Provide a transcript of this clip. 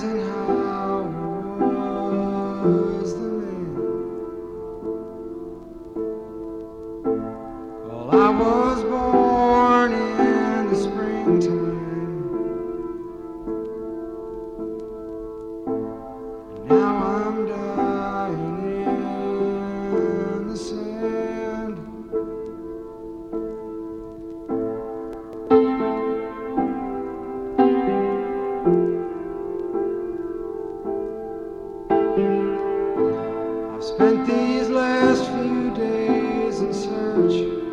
and how was the man. Well, I was born in the springtime, and now I'm dying in the sand. I've spent these last few days in search